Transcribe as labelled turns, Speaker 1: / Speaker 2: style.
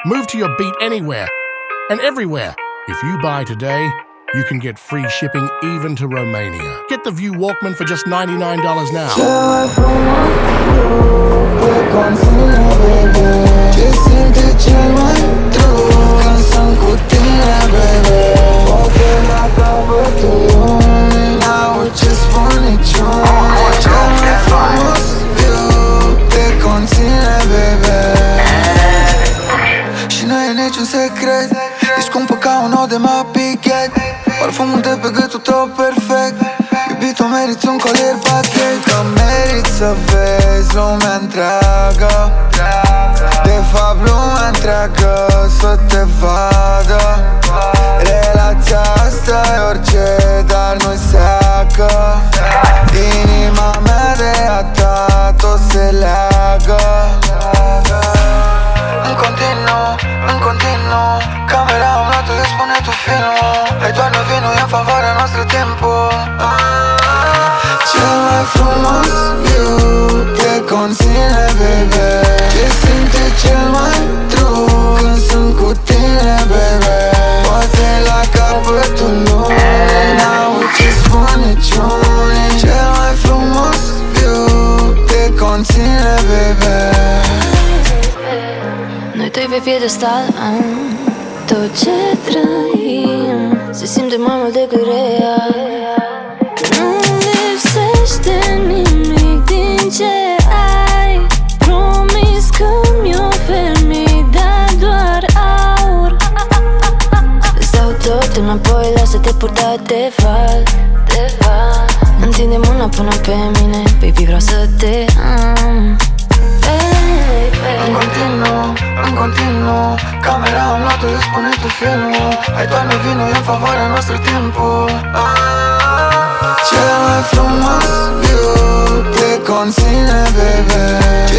Speaker 1: Move to your beat anywhere and everywhere. If you buy today, you can get free shipping even to Romania. Get the View Walkman for just $99 now.
Speaker 2: Niciun secret, ești scumpă ca un ou de mapichet. Parfumul de pe gâtul tău perfect. Iubito, meriți un colier pachet. Că meriți să vezi lumea întreagă. De fapt lumea întreagă să te vadă. Relația asta e orice, dar nu-i seacă. Inima mea de a ta tot se leagă. În continuu camera am luat-o, eu spune tu filmul. Hai doar vinul, e în favoarea noastră timpul. Cel mai frumos view te conține, baby. Ce simte cel mai true când sunt cu tine, baby. Poate la capătul lumii n-aud ce spune niciunii. Cel mai frumos view te conține, baby.
Speaker 3: Noi doi pe piedestal, tot ce trăim se simte mai mult decât real. Nu lipsește nimic din ce ai. Promis că mi oferi, mi-ai dat doar aur. Îți dau tot înapoi, lasă-te purta de val. Întinde mâna până pe mine, baby, vreau să te am.
Speaker 2: În continuu camera am luat-o, eu spune tu filmul. Hai doar vinul, e în favoarea noastră timpul. Cel mai frumos view te conține, baby.